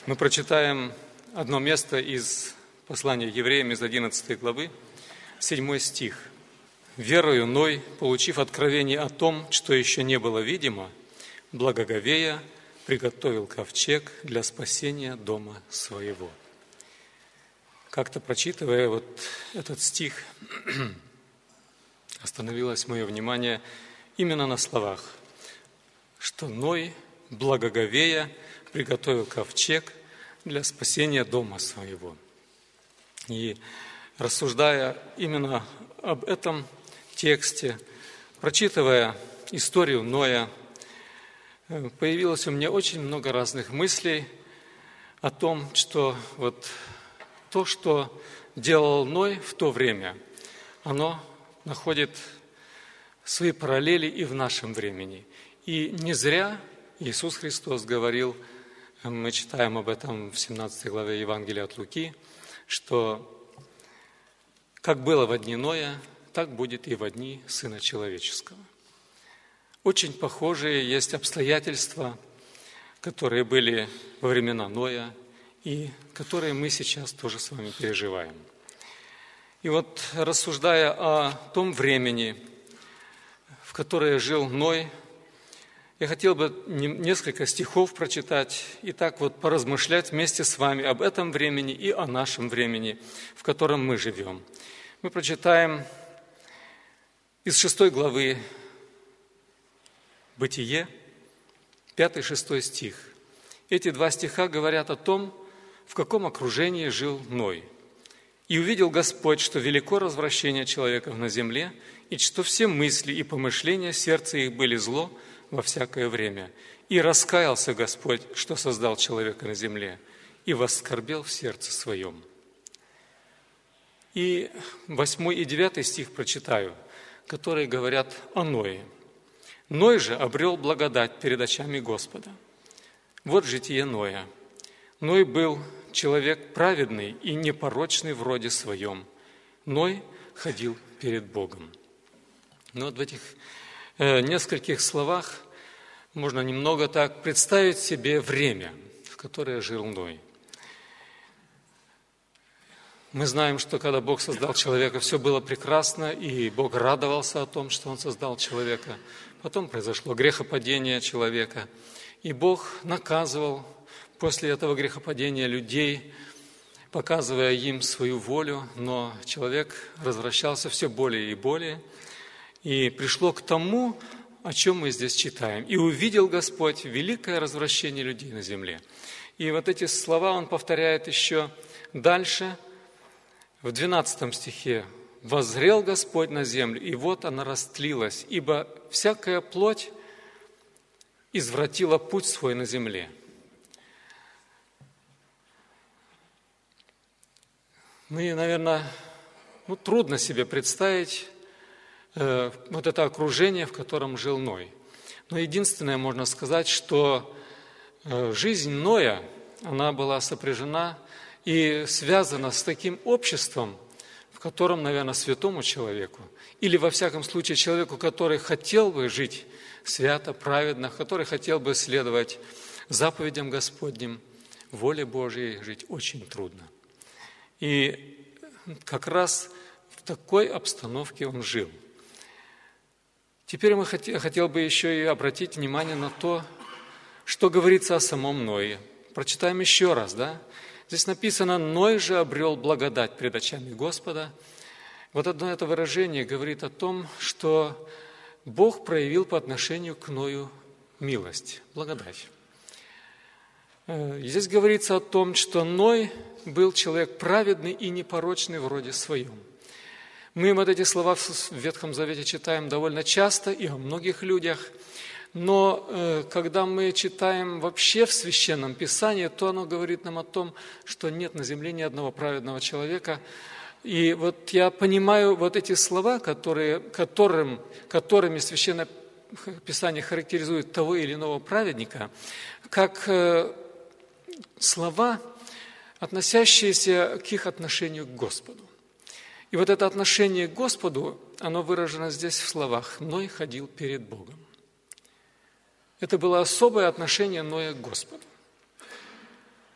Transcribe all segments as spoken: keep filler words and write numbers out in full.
Мы прочитаем одно место из послания Евреям из одиннадцатой главы, седьмой стих. «Верою Ной, получив откровение о том, что еще не было видимо, благоговея приготовил ковчег для спасения дома своего». Как-то прочитывая вот этот стих, остановилось мое внимание именно на словах, что Ной, благоговея, приготовил ковчег для спасения дома своего. И рассуждая именно об этом тексте, прочитывая историю Ноя, появилось у меня очень много разных мыслей о том, что вот то, что делал Ной в то время, оно находит свои параллели и в нашем времени. И не зря Иисус Христос говорил, мы читаем об этом в семнадцатой главе Евангелия от Луки, что как было во дни Ноя, так будет и во дни Сына Человеческого. Очень похожие есть обстоятельства, которые были во времена Ноя и которые мы сейчас тоже с вами переживаем. И вот рассуждая о том времени, в которое жил Ной, я хотел бы несколько стихов прочитать и так вот поразмышлять вместе с вами об этом времени и о нашем времени, в котором мы живем. Мы прочитаем из шестой главы Бытие, пятый-шестой стих. Эти два стиха говорят о том, в каком окружении жил Ной. «И увидел Господь, что велико развращение человеков на земле, и что все мысли и помышления сердца их были зло во всякое время. И раскаялся Господь, что создал человека на земле, и воскорбел в сердце своем». И восьмой и девятый стих прочитаю, которые говорят о Ное. «Ной же обрел благодать перед очами Господа». Вот житие Ноя. Ной был человек праведный и непорочный в роде своем. Ной ходил перед Богом. Но вот в этих э, нескольких словах можно немного так представить себе время, в которое жил Ной. Мы знаем, что когда Бог создал человека, все было прекрасно, и Бог радовался о том, что Он создал человека. Потом произошло грехопадение человека, и Бог наказывал после этого грехопадения людей, показывая им свою волю, но человек развращался все более и более, и пришло к тому, о чем мы здесь читаем. «И увидел Господь великое развращение людей на земле». И вот эти слова Он повторяет еще дальше, в двенадцатом стихе. «Воззрел Господь на землю, и вот она растлилась, ибо всякая плоть извратила путь свой на земле». Мы, наверное, ну, трудно себе представить э, вот это окружение, в котором жил Ной. Но единственное, можно сказать, что э, жизнь Ноя, она была сопряжена и связана с таким обществом, в котором, наверное, святому человеку, или, во всяком случае, человеку, который хотел бы жить свято, праведно, который хотел бы следовать заповедям Господним, воле Божьей жить очень трудно. И как раз в такой обстановке он жил. Теперь я хотел бы еще и обратить внимание на то, что говорится о самом Ное. Прочитаем еще раз, да? Здесь написано: «Ной же обрел благодать пред очами Господа». Вот одно это выражение говорит о том, что Бог проявил по отношению к Ною милость, благодать. Здесь говорится о том, что Ной был человек праведный и непорочный в роде своем. Мы вот эти слова в Ветхом Завете читаем довольно часто и о многих людях, но когда мы читаем вообще в Священном Писании, то оно говорит нам о том, что нет на земле ни одного праведного человека. И вот я понимаю вот эти слова, которые, которым, которыми Священное Писание характеризует того или иного праведника, как слова, относящиеся к их отношению к Господу. И вот это отношение к Господу, оно выражено здесь в словах: «Ной ходил перед Богом». Это было особое отношение Ноя к Господу.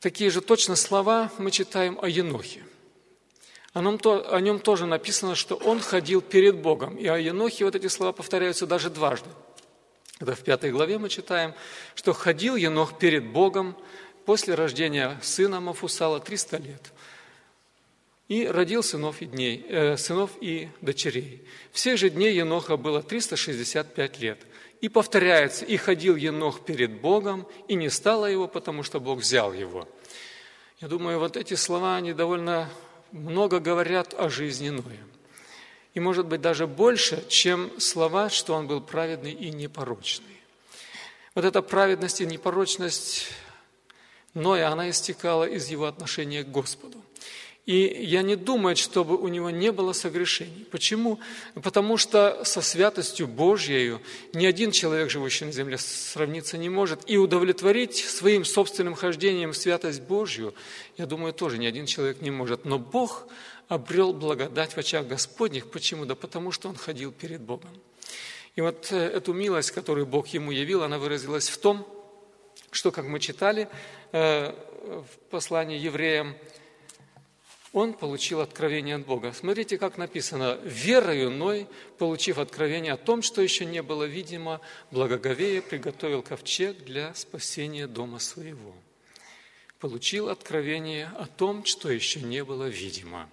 Такие же точно слова мы читаем о Енохе. О нем, то, о нем тоже написано, что он ходил перед Богом. И о Енохе вот эти слова повторяются даже дважды. Это в пятой главе мы читаем, что ходил Енох перед Богом после рождения сына Мафусала триста лет. И родил сынов и, дней, э, сынов и дочерей. Всех же дней Еноха было триста шестьдесят пять лет. И повторяется, и ходил Енох перед Богом, и не стало его, потому что Бог взял его. Я думаю, вот эти слова, они довольно много говорят о жизни Ноя. И, может быть, даже больше, чем слова, что он был праведный и непорочный. Вот эта праведность и непорочность Ноя, она истекала из его отношения к Господу. И я не думаю, чтобы у него не было согрешений. Почему? Потому что со святостью Божьей ни один человек, живущий на земле, сравниться не может. И удовлетворить своим собственным хождением святость Божью, я думаю, тоже ни один человек не может. Но Бог обрел благодать в очах Господних. Почему? Да потому что он ходил перед Богом. И вот эту милость, которую Бог ему явил, она выразилась в том, что, как мы читали в послании евреям, он получил откровение от Бога. Смотрите, как написано: «Верою Ной, получив откровение о том, что еще не было видимо, благоговея приготовил ковчег для спасения дома своего». Получил откровение о том, что еще не было видимо.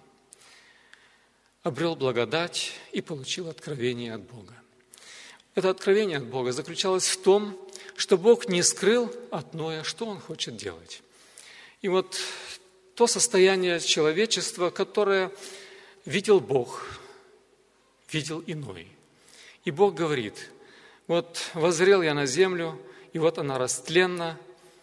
Обрел благодать и получил откровение от Бога. Это откровение от Бога заключалось в том, что Бог не скрыл от Ноя, что Он хочет делать. И вот то состояние человечества, которое видел Бог, видел и Ной. И Бог говорит: вот воззрел я на землю, и вот она растленна,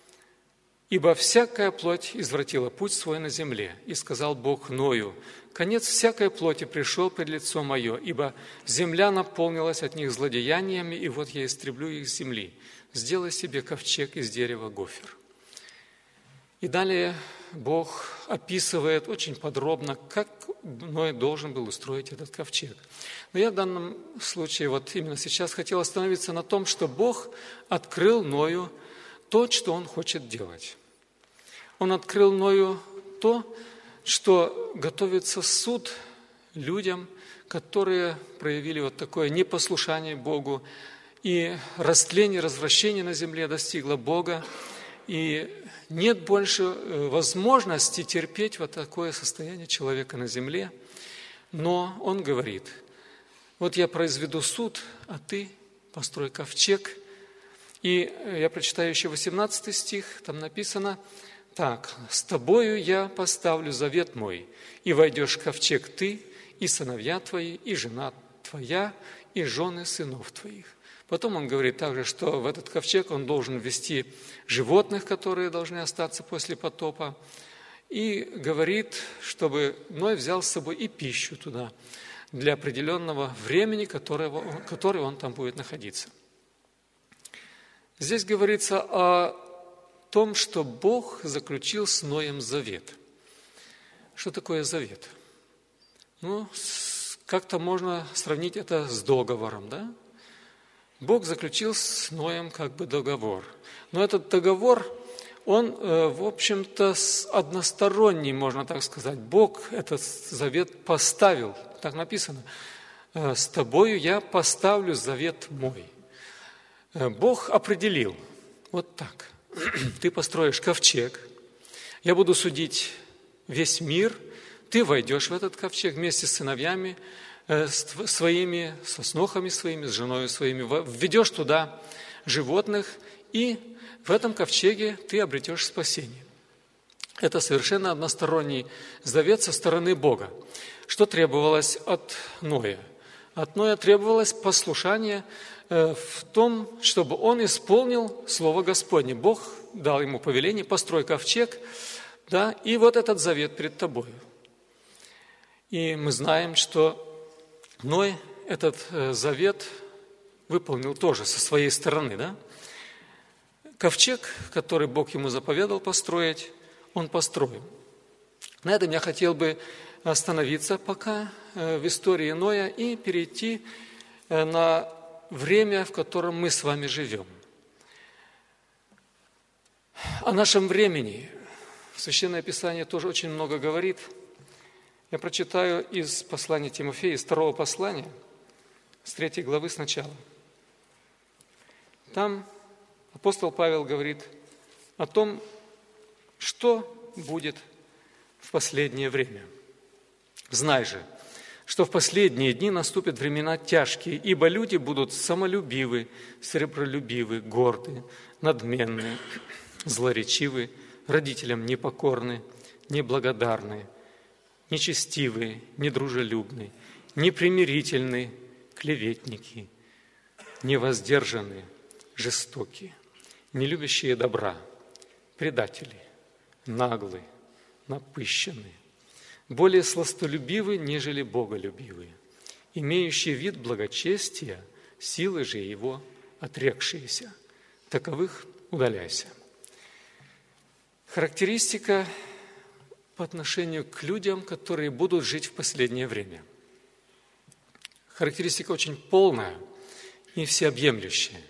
ибо всякая плоть извратила путь свой на земле. И сказал Бог Ною: конец всякой плоти пришел пред лицо мое, ибо земля наполнилась от них злодеяниями, и вот я истреблю их с земли. Сделай себе ковчег из дерева гофер. И далее Бог описывает очень подробно, как Ной должен был устроить этот ковчег. Но я в данном случае, вот именно сейчас, хотел остановиться на том, что Бог открыл Ною то, что Он хочет делать. Он открыл Ною то, что готовится суд людям, которые проявили вот такое непослушание Богу, и растление, развращение на земле достигло Бога, и нет больше возможности терпеть вот такое состояние человека на земле. Но он говорит: вот я произведу суд, а ты построй ковчег. И я прочитаю еще восемнадцатый стих, там написано так: «С тобою я поставлю завет мой, и войдешь в ковчег ты, и сыновья твои, и жена твоя, и жены сынов твоих». Потом он говорит также, что в этот ковчег он должен ввести животных, которые должны остаться после потопа. И говорит, чтобы Ной взял с собой и пищу туда для определенного времени, которого, который он там будет находиться. Здесь говорится о том, что Бог заключил с Ноем завет. Что такое завет? Ну, как-то можно сравнить это с договором, да? Бог заключил с Ноем как бы договор. Но этот договор, он, в общем-то, односторонний, можно так сказать. Бог этот завет поставил, так написано: «С тобою я поставлю завет мой». Бог определил, вот так: ты построишь ковчег, я буду судить весь мир, ты войдешь в этот ковчег вместе с сыновьями своими, со снохами своими, с женой своими, введешь туда животных, и в этом ковчеге ты обретешь спасение. Это совершенно односторонний завет со стороны Бога. Что требовалось от Ноя? От Ноя требовалось послушание в том, чтобы он исполнил Слово Господне. Бог дал ему повеление: построй ковчег, да, и вот этот завет перед тобою. И мы знаем, что Ной этот завет выполнил тоже со своей стороны, да? Ковчег, который Бог ему заповедал построить, он построил. На этом я хотел бы остановиться пока в истории Ноя и перейти на время, в котором мы с вами живем. О нашем времени Священное Писание тоже очень много говорит. Я прочитаю из послания Тимофея, из второго послания, с третьей главы сначала. Там апостол Павел говорит о том, что будет в последнее время. «Знай же, что в последние дни наступят времена тяжкие, ибо люди будут самолюбивы, сребролюбивы, горды, надменны, злоречивы, родителям непокорны, неблагодарны, нечестивы, недружелюбны, непримирительны, клеветники, невоздержаны, жестокие, нелюбящие добра, предатели, наглые, напыщенные, более сластолюбивы, нежели боголюбивые, имеющие вид благочестия, силы же его отрекшиеся. Таковых удаляйся». Характеристика по отношению к людям, которые будут жить в последнее время. Характеристика очень полная и всеобъемлющая.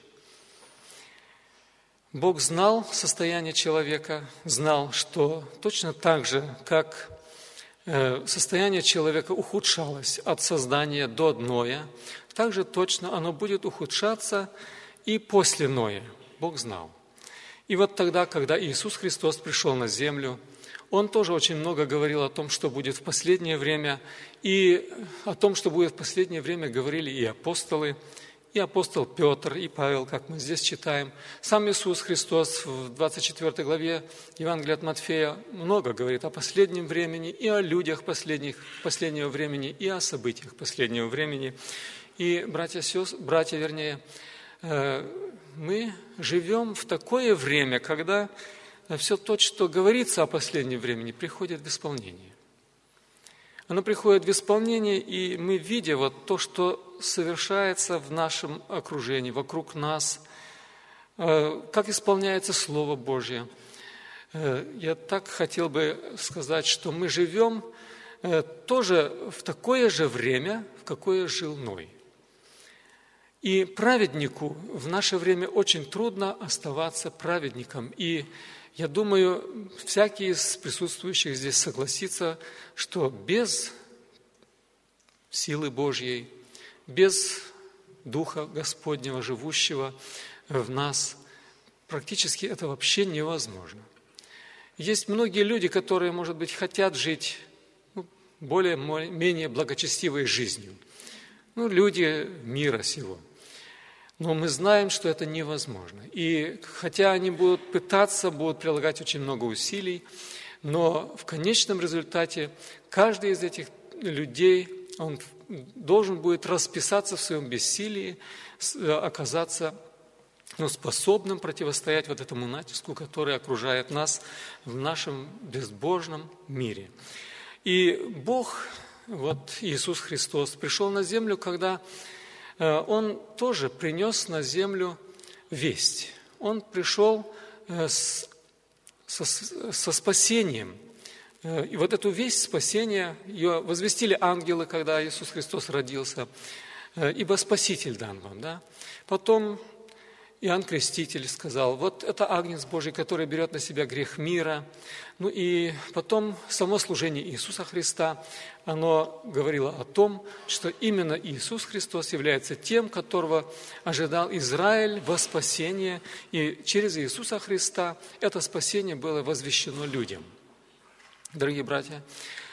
Бог знал состояние человека, знал, что точно так же, как состояние человека ухудшалось от создания до Ноя, так же точно оно будет ухудшаться и после Ноя. Бог знал. И вот тогда, когда Иисус Христос пришел на землю, Он тоже очень много говорил о том, что будет в последнее время, и о том, что будет в последнее время, говорили и апостолы, и апостол Петр, и Павел, как мы здесь читаем. Сам Иисус Христос в двадцать четвёртой главе Евангелия от Матфея много говорит о последнем времени, и о людях последних, последнего времени, и о событиях последнего времени. И, братья, сестры, братья, вернее, мы живем в такое время, когда все то, что говорится о последнем времени, приходит в исполнение. Оно приходит в исполнение, и мы, видя вот то, что совершается в нашем окружении, вокруг нас, как исполняется Слово Божье. Я так хотел бы сказать, что мы живем тоже в такое же время, в какое жил Ной. И праведнику в наше время очень трудно оставаться праведником. И я думаю, всякий из присутствующих здесь согласится, что без силы Божьей, без Духа Господнего, живущего в нас, практически это вообще невозможно. Есть многие люди, которые, может быть, хотят жить ну, более-менее благочестивой жизнью. Ну, люди мира сего. Но мы знаем, что это невозможно. И хотя они будут пытаться, будут прилагать очень много усилий, но в конечном результате каждый из этих людей, он должен будет расписаться в своем бессилии, оказаться ну, способным противостоять вот этому натиску, который окружает нас в нашем безбожном мире. И Бог, вот Иисус Христос, пришел на землю, когда Он тоже принес на землю весть. Он пришел с, со, со спасением. И вот эту весть спасения, ее возвестили ангелы, когда Иисус Христос родился. «Ибо Спаситель дан вам». Да? Потом Иоанн Креститель сказал, вот это Агнец Божий, который берет на себя грех мира. Ну и потом само служение Иисуса Христа, оно говорило о том, что именно Иисус Христос является тем, которого ожидал Израиль во спасение. И через Иисуса Христа это спасение было возвещено людям. Дорогие братья,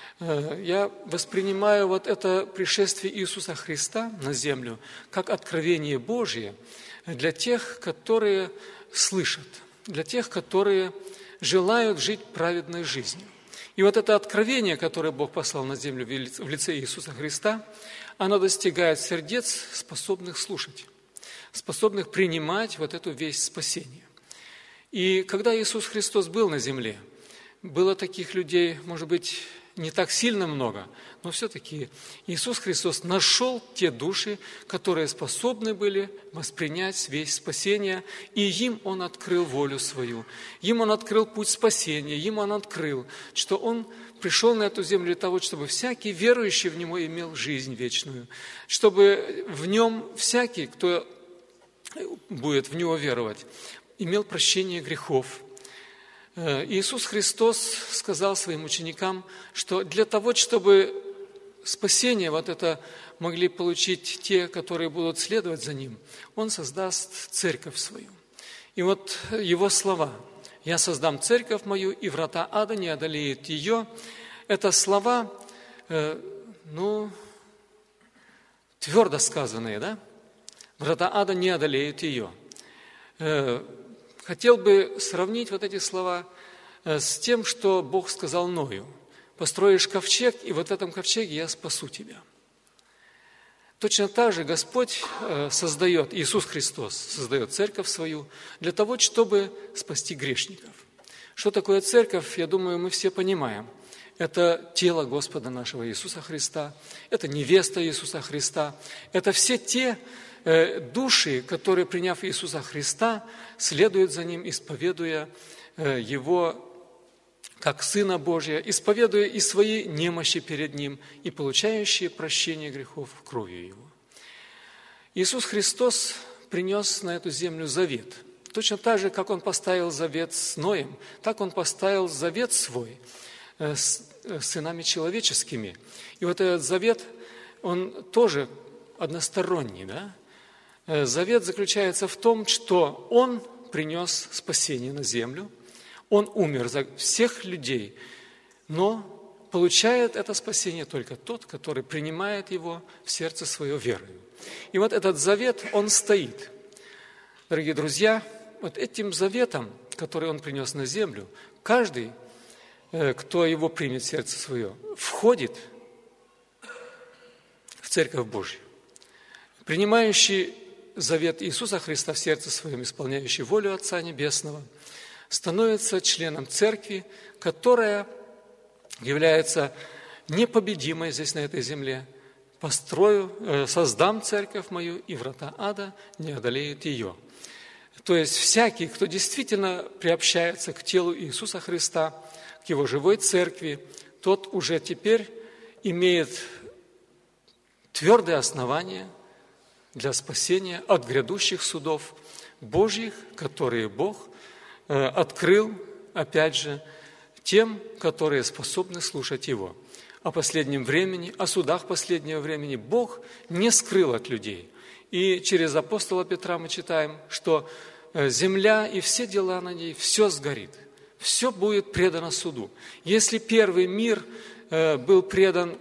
я воспринимаю вот это пришествие Иисуса Христа на землю как откровение Божье для тех, которые слышат, для тех, которые желают жить праведной жизнью. И вот это откровение, которое Бог послал на землю в лице Иисуса Христа, оно достигает сердец, способных слушать, способных принимать вот эту весть спасения. И когда Иисус Христос был на земле, было таких людей, может быть, не так сильно много, но все-таки Иисус Христос нашел те души, которые способны были воспринять весть спасения, и им Он открыл волю свою, им Он открыл путь спасения, им Он открыл, что Он пришел на эту землю для того, чтобы всякий верующий в Него имел жизнь вечную, чтобы в Нем всякий, кто будет в Него веровать, имел прощение грехов, Иисус Христос сказал своим ученикам, что для того, чтобы спасение вот это могли получить те, которые будут следовать за Ним, Он создаст церковь свою. И вот Его слова: «Я создам церковь мою, и врата ада не одолеют ее». Это слова, ну, твердо сказанные, да? Врата ада не одолеют ее. Хотел бы сравнить вот эти слова с тем, что Бог сказал Ною: «Построишь ковчег, и вот в этом ковчеге я спасу тебя». Точно так же Господь создает, Иисус Христос создает церковь свою для того, чтобы спасти грешников. Что такое церковь, я думаю, мы все понимаем. Это тело Господа нашего Иисуса Христа, это невеста Иисуса Христа, это все те души, которые, приняв Иисуса Христа, следуют за Ним, исповедуя Его как Сына Божия, исповедуя и свои немощи перед Ним, и получающие прощение грехов кровью Его. Иисус Христос принес на эту землю завет. Точно так же, как Он поставил завет с Ноем, так Он поставил завет свой с сынами человеческими. И вот этот завет, он тоже односторонний, да? Завет заключается в том, что Он принес спасение на землю, Он умер за всех людей, но получает это спасение только тот, который принимает его в сердце свое верою. И вот этот завет, он стоит. Дорогие друзья, вот этим заветом, который Он принес на землю, каждый, кто его примет в сердце свое, входит в Церковь Божью. Принимающий завет Иисуса Христа в сердце своем, исполняющий волю Отца Небесного, становится членом церкви, которая является непобедимой здесь, на этой земле. «Построю, создам церковь мою, и врата ада не одолеют ее». То есть всякий, кто действительно приобщается к телу Иисуса Христа, к Его живой церкви, тот уже теперь имеет твердое основание для спасения от грядущих судов Божьих, которые Бог открыл, опять же, тем, которые способны слушать Его. О последнем времени, о судах последнего времени Бог не скрыл от людей. И через апостола Петра мы читаем, что земля и все дела на ней, все сгорит, все будет предано суду. Если первый мир был предан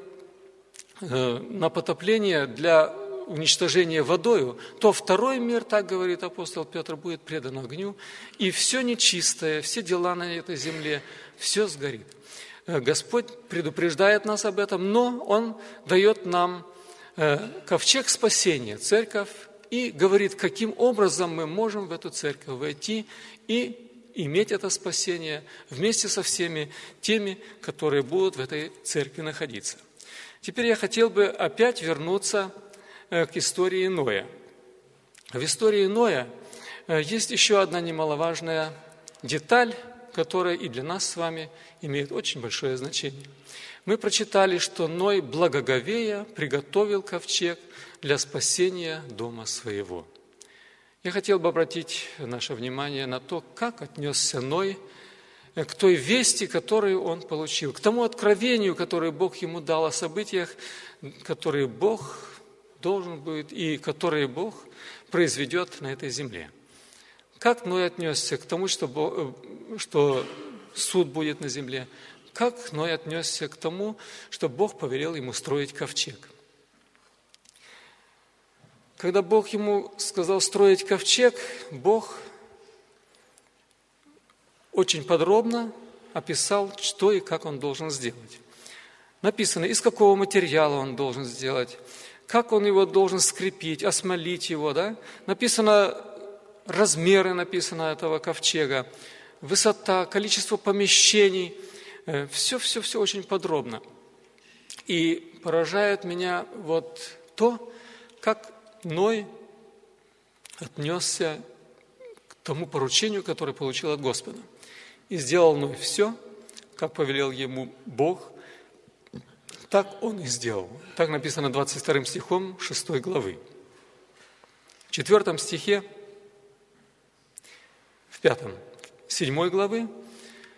на потопление для уничтожения водою, то второй мир, так говорит апостол Петр, будет предан огню, и все нечистое, все дела на этой земле, все сгорит. Господь предупреждает нас об этом, но Он дает нам ковчег спасения, церковь, и говорит, каким образом мы можем в эту церковь войти и иметь это спасение вместе со всеми теми, которые будут в этой церкви находиться. Теперь я хотел бы опять вернуться к истории Ноя. В истории Ноя есть еще одна немаловажная деталь, которая и для нас с вами имеет очень большое значение. Мы прочитали, что Ной, благоговея, приготовил ковчег для спасения дома своего. Я хотел бы обратить наше внимание на то, как отнесся Ной к той вести, которую он получил, к тому откровению, которое Бог ему дал о событиях, которые Бог должен будет и которые Бог произведет на этой земле. Как Ной отнесся к тому, что, Бог, что суд будет на земле? Как Ной отнесся к тому, что Бог повелел ему строить ковчег? Когда Бог ему сказал строить ковчег, Бог очень подробно описал, что и как он должен сделать. Написано, из какого материала он должен сделать, как он его должен скрепить, осмолить его. Да? Написано размеры, написано этого ковчега, высота, количество помещений. Все-все-все очень подробно. И поражает меня вот то, как Ной отнесся к тому поручению, которое получил от Господа. И сделал Ной все, как повелел ему Бог, так он и сделал. Так написано двадцать вторым стихом шестой главы. В четвертом стихе, в пятом, седьмой главы,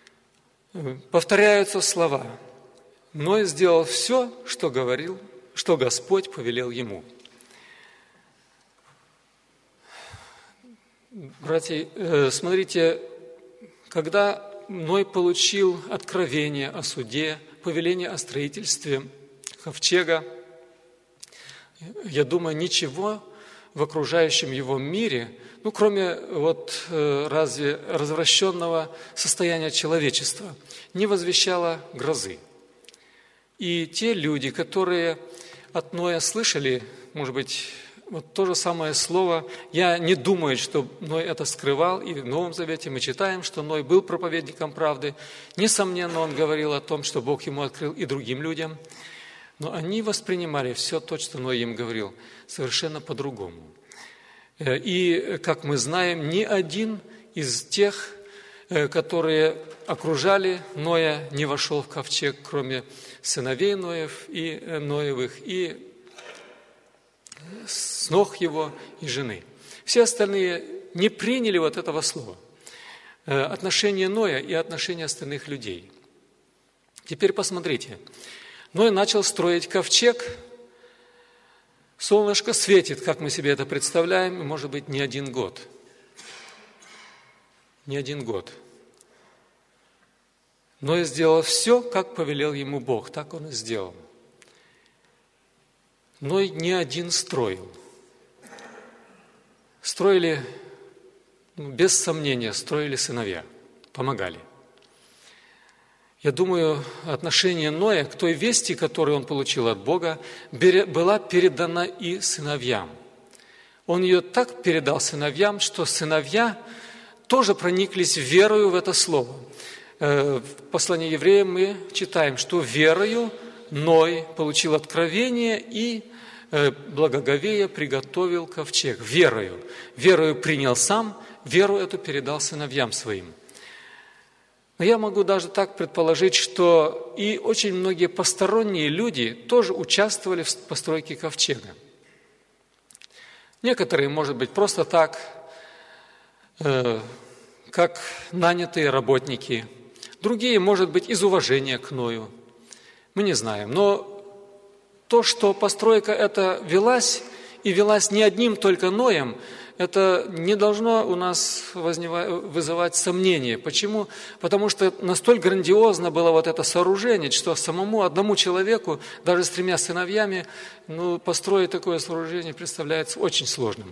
повторяются слова. Ной сделал все, что говорил, что Господь повелел ему. Братья, смотрите, когда Ной получил откровение о суде, повеление о строительстве ковчега, я думаю, ничего в окружающем его мире, ну, кроме вот разве развращенного состояния человечества, не возвещало грозы. И те люди, которые от Ноя слышали, может быть, вот то же самое слово, я не думаю, что Ной это скрывал, и в Новом Завете мы читаем, что Ной был проповедником правды. Несомненно, он говорил о том, что Бог ему открыл и другим людям, но они воспринимали все то, что Ной им говорил, совершенно по-другому. И, как мы знаем, ни один из тех, которые окружали Ноя, не вошел в ковчег, кроме сыновей Ноев и Ноевых, и снох его и жены. Все остальные не приняли вот этого слова. Отношение Ноя и отношение остальных людей. Теперь посмотрите. Ной начал строить ковчег. Солнышко светит, как мы себе это представляем, может быть, не один год. Не один год. Ной сделал все, как повелел ему Бог, так он и сделал. Ной не один строил. Строили, ну, без сомнения, строили сыновья, помогали. Я думаю, отношение Ноя к той вести, которую он получил от Бога, была передана и сыновьям. Он ее так передал сыновьям, что сыновья тоже прониклись верою в это слово. В послании евреям мы читаем, что верою Ной получил откровение и благоговея приготовил ковчег. Верою. Верою принял сам, веру эту передал сыновьям своим. Но я могу даже так предположить, что и очень многие посторонние люди тоже участвовали в постройке ковчега. Некоторые, может быть, просто так, э, как нанятые работники. Другие, может быть, из уважения к Ною. Мы не знаем. Но то, что постройка эта велась, и велась не одним только Ноем, это не должно у нас вызывать сомнения. Почему? Потому что настолько грандиозно было вот это сооружение, что самому одному человеку, даже с тремя сыновьями, ну, построить такое сооружение представляется очень сложным.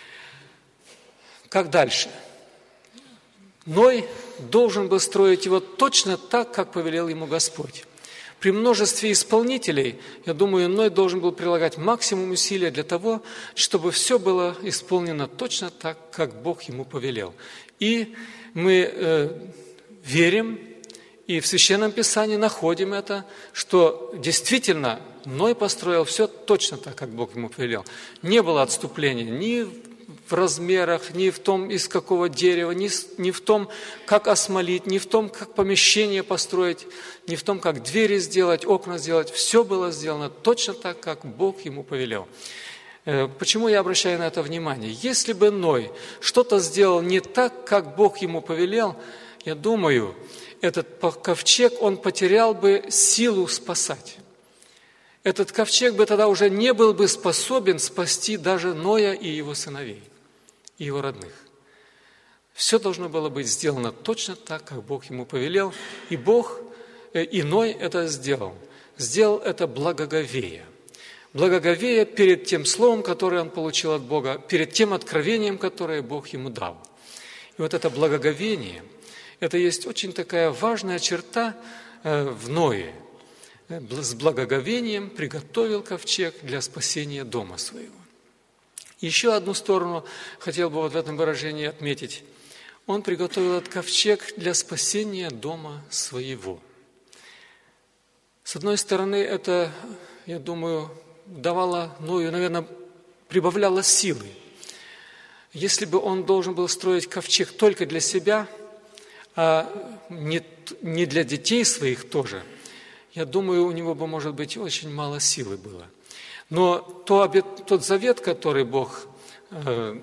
Как дальше? Ной должен был строить его точно так, как повелел ему Господь. При множестве исполнителей, я думаю, Ной должен был прилагать максимум усилия для того, чтобы все было исполнено точно так, как Бог ему повелел. И мы э, верим, и в Священном Писании находим это, что действительно Ной построил все точно так, как Бог ему повелел. Не было отступления ни в размерах, ни в том, из какого дерева, ни, ни в том, как осмолить, ни в том, как помещение построить, ни в том, как двери сделать, окна сделать. Все было сделано точно так, как Бог ему повелел. Почему я обращаю на это внимание? Если бы Ной что-то сделал не так, как Бог ему повелел, я думаю, этот ковчег, он потерял бы силу спасать. Этот ковчег бы тогда уже не был бы способен спасти даже Ноя и его сыновей, и его родных. Все должно было быть сделано точно так, как Бог ему повелел, и Бог, и Ной это сделал. Сделал это благоговея. Благоговея перед тем словом, которое он получил от Бога, перед тем откровением, которое Бог ему дал. И вот это благоговение, это есть очень такая важная черта в Ное. С благоговением приготовил ковчег для спасения дома своего. Еще одну сторону хотел бы вот в этом выражении отметить. Он приготовил этот ковчег для спасения дома своего. С одной стороны, это, я думаю, давало Ною, наверное, прибавляло силы. Если бы он должен был строить ковчег только для себя, а не, не для детей своих тоже, я думаю, у него бы, может быть, очень мало силы было. Но то обет, тот завет, который Бог э,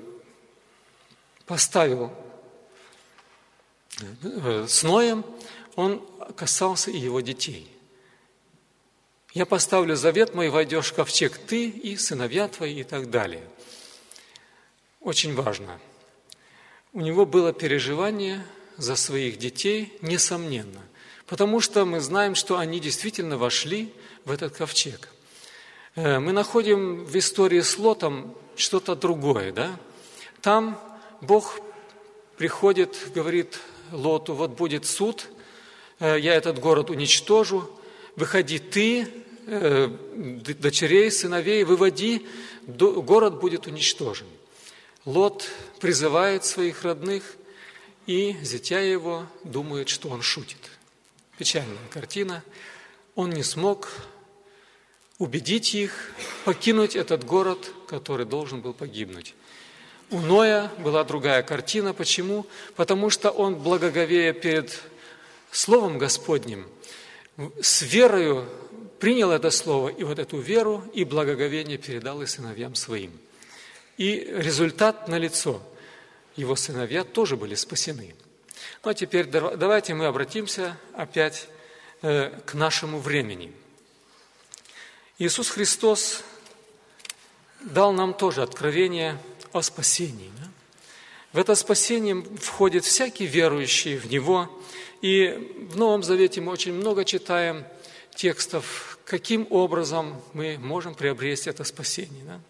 поставил э, с Ноем, он касался и его детей. «Я поставлю завет мой, войдешь в ковчег ты и сыновья твои» и так далее. Очень важно. У него было переживание за своих детей, несомненно, потому что мы знаем, что они действительно вошли в этот ковчег. Мы находим в истории с Лотом что-то другое, да? Там Бог приходит, говорит Лоту: вот будет суд, я этот город уничтожу, выходи ты, дочерей, сыновей, выводи, город будет уничтожен. Лот призывает своих родных, и зятья его думают, что он шутит. Печальная картина. Он не смог убедить их покинуть этот город, который должен был погибнуть. У Ноя была другая картина. Почему? Потому что он, благоговея перед Словом Господним, с верою принял это Слово, и вот эту веру и благоговение передал и сыновьям своим. И результат налицо. Его сыновья тоже были спасены. Ну а теперь давайте мы обратимся опять к нашему времени. Иисус Христос дал нам тоже откровение о спасении. Да? В это спасение входит всякий верующий в Него. И в Новом Завете мы очень много читаем текстов, каким образом мы можем приобрести это спасение. Да?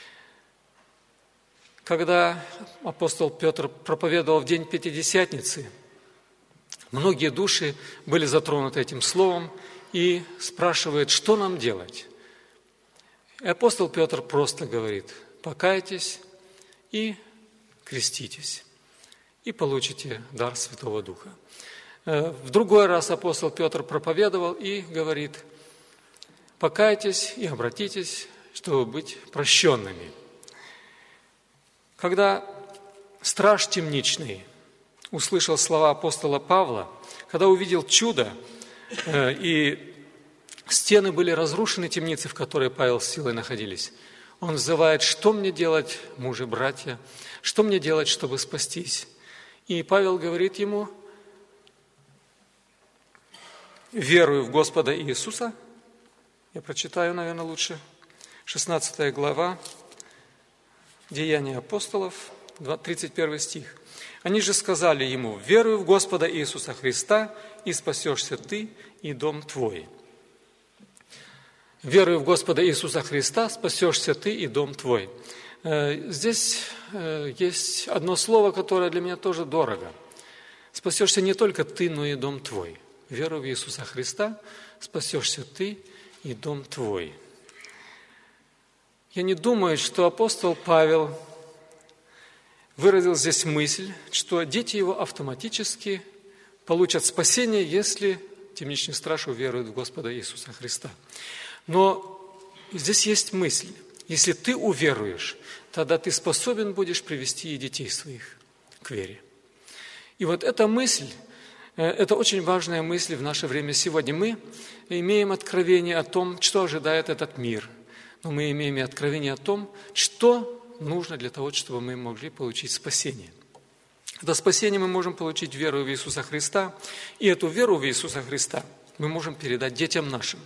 Когда апостол Петр проповедовал в день Пятидесятницы, многие души были затронуты этим словом и спрашивают, что нам делать. И апостол Петр просто говорит: покайтесь и креститесь, и получите дар Святого Духа. В другой раз апостол Петр проповедовал и говорит: покайтесь и обратитесь, чтобы быть прощенными. Когда страж темничный услышал слова апостола Павла, когда увидел чудо, и стены были разрушены, темницы, в которой Павел с силой находились, он взывает: что мне делать, мужи, братья, что мне делать, чтобы спастись? И Павел говорит ему: верую в Господа Иисуса. Я прочитаю, наверное, лучше. шестнадцатая глава, Деяния апостолов, тридцать первый стих. Они же сказали ему: верую в Господа Иисуса Христа, и спасешься ты и дом твой. Верую в Господа Иисуса Христа, спасешься ты и дом твой. Здесь есть одно слово, которое для меня тоже дорого. Спасешься не только ты, но и дом твой. Верую в Иисуса Христа, спасешься ты и дом твой. Я не думаю, что апостол Павел выразил здесь мысль, что дети его автоматически получат спасение, если темничный страж уверует в Господа Иисуса Христа. Но здесь есть мысль: если ты уверуешь, тогда ты способен будешь привести и детей своих к вере. И вот эта мысль, это очень важная мысль в наше время сегодня. Мы имеем откровение о том, что ожидает этот мир, но мы имеем и откровение о том, что нужно для того, чтобы мы могли получить спасение. Это спасение мы можем получить верой в Иисуса Христа, и эту веру в Иисуса Христа мы можем передать детям нашим.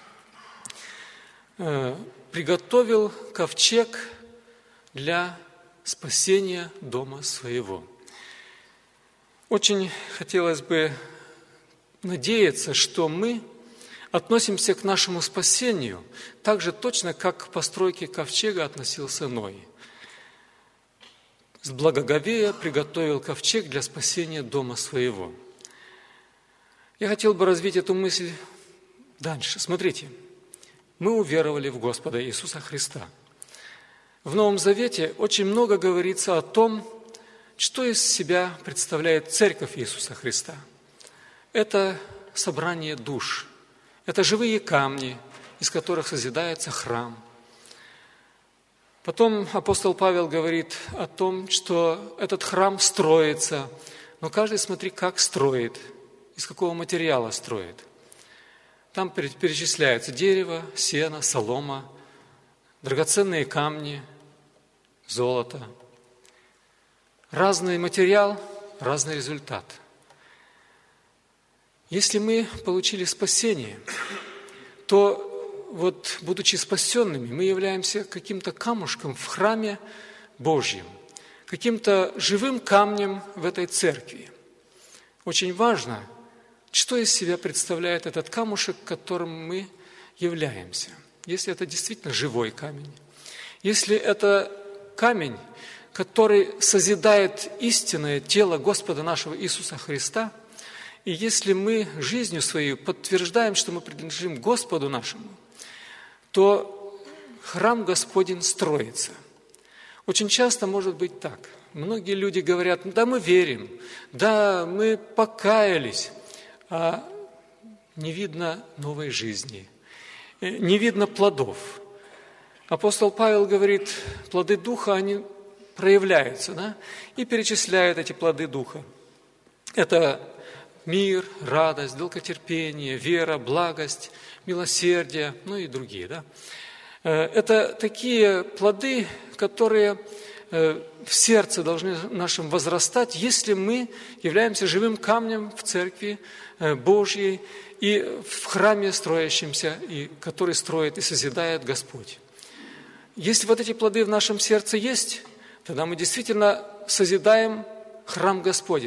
Приготовил ковчег для спасения дома своего. Очень хотелось бы надеяться, что мы относимся к нашему спасению так же точно, как к постройке ковчега относился Ной. С благоговея приготовил ковчег для спасения дома своего. Я хотел бы развить эту мысль дальше. Смотрите, мы уверовали в Господа Иисуса Христа. В Новом Завете очень много говорится о том, что из себя представляет Церковь Иисуса Христа. Это собрание душ, это живые камни, из которых созидается храм. Потом апостол Павел говорит о том, что этот храм строится, но каждый, смотри, как строит, из какого материала строит. Там перечисляется дерево, сено, солома, драгоценные камни, золото. Разный материал, разный результат. Если мы получили спасение, то вот, будучи спасенными, мы являемся каким-то камушком в храме Божьем, каким-то живым камнем в этой церкви. Очень важно, что из себя представляет этот камушек, которым мы являемся. Если это действительно живой камень, если это камень, который созидает истинное тело Господа нашего Иисуса Христа, и если мы жизнью своей подтверждаем, что мы принадлежим Господу нашему, то храм Господень строится. Очень часто может быть так. Многие люди говорят: да, мы верим, да, мы покаялись, а не видно новой жизни, не видно плодов. Апостол Павел говорит, плоды Духа, они проявляются, да? И перечисляет эти плоды Духа. Это мир, радость, долготерпение, вера, благость, милосердие, ну и другие. Да? Это такие плоды, которые в сердце должны нашим возрастать, если мы являемся живым камнем в церкви Божьей и в храме строящемся, и который строит и созидает Господь. Если вот эти плоды в нашем сердце есть, тогда мы действительно созидаем храм Господень.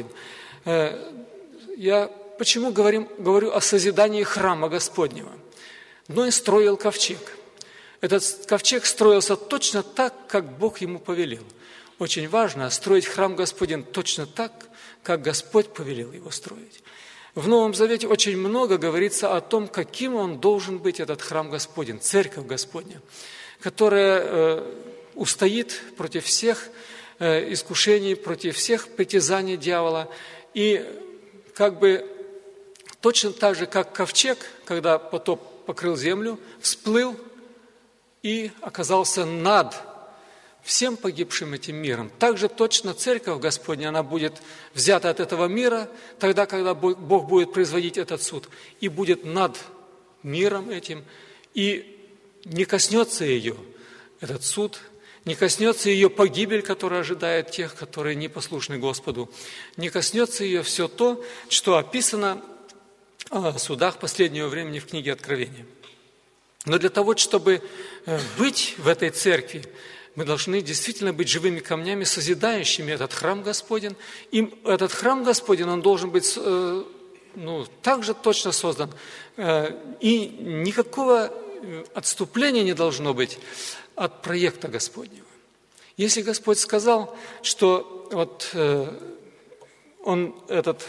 Я почему говорим, говорю о созидании храма Господнего? Ной строил ковчег. Этот ковчег строился точно так, как Бог ему повелел. Очень важно строить храм Господень точно так, как Господь повелел его строить. В Новом Завете очень много говорится о том, каким он должен быть, этот храм Господень, церковь Господня, которая устоит против всех искушений, против всех притязаний дьявола. И как бы точно так же, как ковчег, когда потоп покрыл землю, всплыл и оказался над всем погибшим этим миром. Также точно церковь Господня, она будет взята от этого мира, тогда, когда Бог будет производить этот суд, и будет над миром этим, и не коснется ее этот суд, не коснется ее погибель, которая ожидает тех, которые непослушны Господу, не коснется ее все то, что описано о судах последнего времени в книге Откровения. Но для того, чтобы быть в этой церкви, мы должны действительно быть живыми камнями, созидающими этот храм Господень. И этот храм Господень, он должен быть ну, также точно создан. И никакого отступления не должно быть от проекта Господнего. Если Господь сказал, что вот Он этот,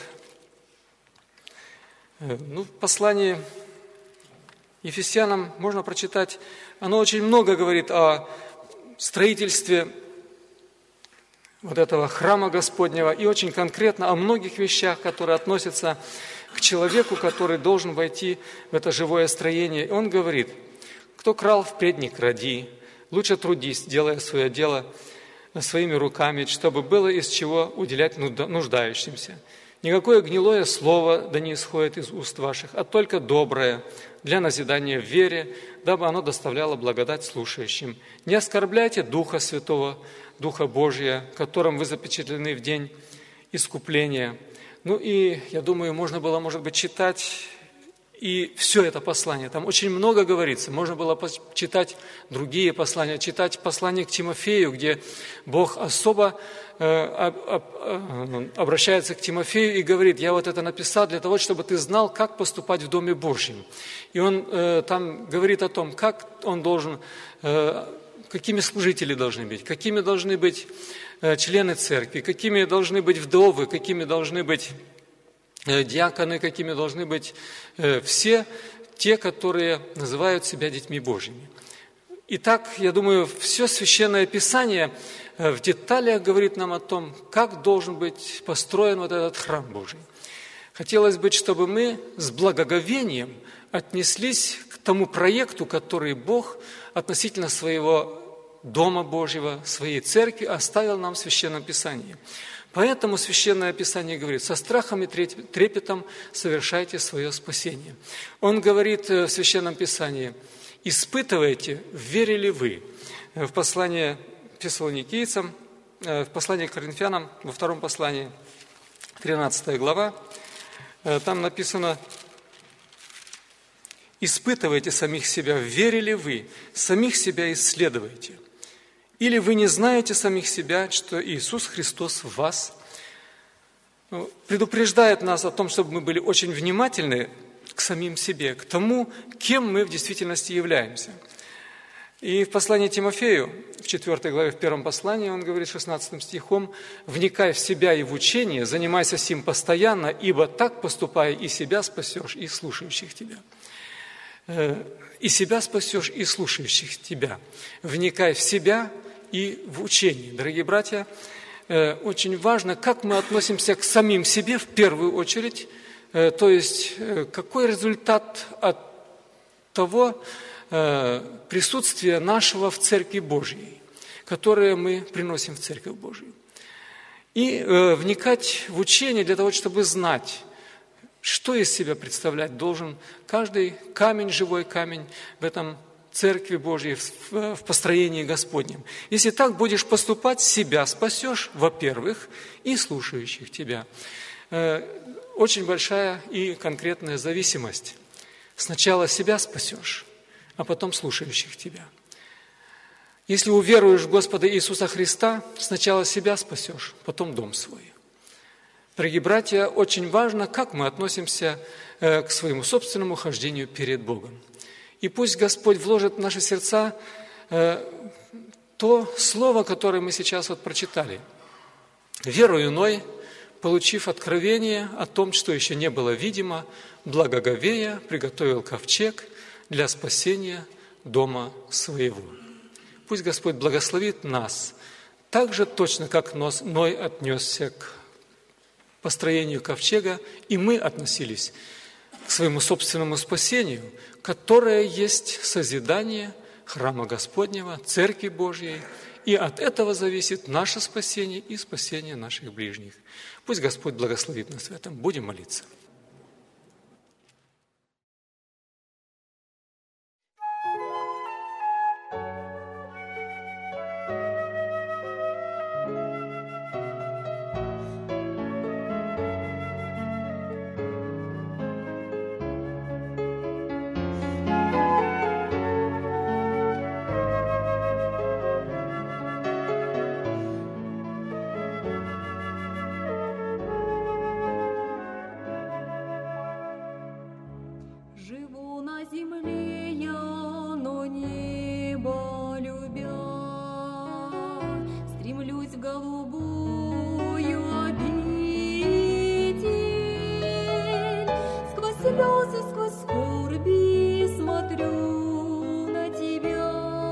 ну, в послании Ефесянам можно прочитать, оно очень много говорит о строительстве вот этого храма Господнего и очень конкретно о многих вещах, которые относятся к человеку, который должен войти в это живое строение. И он говорит: кто крал, впредь не кради, лучше трудись, делая свое дело своими руками, чтобы было из чего уделять нуждающимся. Никакое гнилое слово да не исходит из уст ваших, а только доброе, для назидания в вере, дабы оно доставляло благодать слушающим. Не оскорбляйте Духа Святого, Духа Божия, которым вы запечатлены в день искупления. Ну и, я думаю, можно было, может быть, читать и все это послание. Там очень много говорится. Можно было читать другие послания, читать послание к Тимофею, где Бог особо обращается к Тимофею и говорит: я вот это написал для того, чтобы ты знал, как поступать в Доме Божьем. И он там говорит о том, как он должен, какими служители должны быть, какими должны быть члены церкви, какими должны быть вдовы, какими должны быть диаконы, какими должны быть все те, которые называют себя детьми Божьими. Итак, я думаю, все Священное Писание в деталях говорит нам о том, как должен быть построен вот этот храм Божий. Хотелось бы, чтобы мы с благоговением отнеслись к тому проекту, который Бог относительно своего Дома Божьего, своей церкви оставил нам в Священном Писании. Поэтому Священное Писание говорит: со страхом и трепетом совершайте свое спасение. Он говорит в Священном Писании: испытывайте, верили вы. В послании к Фессалоникийцам, в послании к Коринфянам, во втором послании, тринадцатая глава, Там написано: «Испытывайте самих себя, верили вы, самих себя исследуйте. Или вы не знаете самих себя, что Иисус Христос в вас?» Предупреждает нас о том, чтобы мы были очень внимательны к самим себе, к тому, кем мы в действительности являемся. И в послании Тимофею, в четвёртой главе, в первом послании, он говорит шестнадцатым стихом: «Вникай в себя и в учение, занимайся сим постоянно, ибо так поступая и себя спасешь, и слушающих тебя». И себя спасешь, и слушающих тебя. Вникай в себя и в учение. Дорогие братья, очень важно, как мы относимся к самим себе в первую очередь, то есть какой результат от того присутствия нашего в Церкви Божьей, которое мы приносим в Церковь Божию. И вникать в учение для того, чтобы знать, что из себя представлять должен каждый камень, живой камень в этом Церкви Божьей, в построении Господнем. Если так будешь поступать, себя спасешь, во-первых, и слушающих тебя. Очень большая и конкретная зависимость. Сначала себя спасешь, а потом слушающих тебя. Если уверуешь в Господа Иисуса Христа, сначала себя спасешь, потом дом свой. Дорогие братья, очень важно, как мы относимся к своему собственному хождению перед Богом. И пусть Господь вложит в наши сердца то слово, которое мы сейчас вот прочитали. «Верою иной, получив откровение о том, что еще не было видимо, благоговея приготовил ковчег для спасения дома своего». Пусть Господь благословит нас так же точно, как Ной отнесся к построению ковчега, и мы относились к своему собственному спасению, которое есть созидание храма Господнего, Церкви Божьей, и от этого зависит наше спасение и спасение наших ближних. Пусть Господь благословит нас в этом. Будем молиться. Живу на земле я, но небо любя, стремлюсь в голубую обитель. Сквозь слезы, сквозь скорби смотрю на тебя,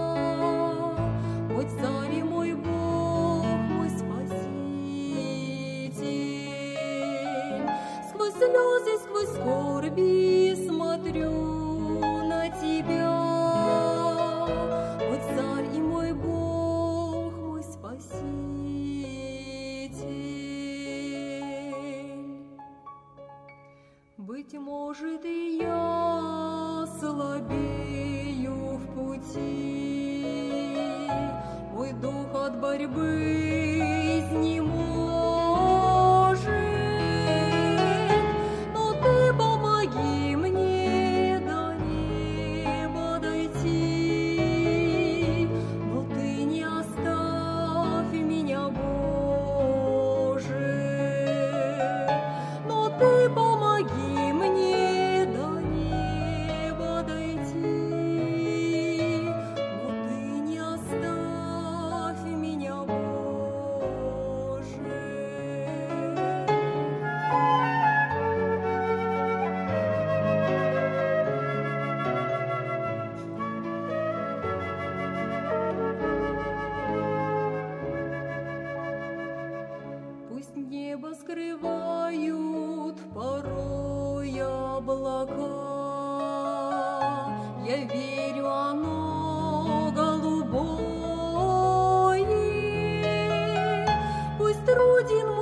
мой царь и мой Бог, мой Спаситель. Сквозь слезы, сквозь скорби смотрю на тебя, мой царь и мой Бог, мой Спаситель. Быть может, и я слабею в пути, мой дух от борьбы изнеможет, но ты помоги мне до неба дойти, но ты не оставь меня, Боже, но ты помоги мне до неба дойти, но ты не оставь меня, Боже. Пусть небо скрывают порой облака, я верю, оно голубое. Пусть труден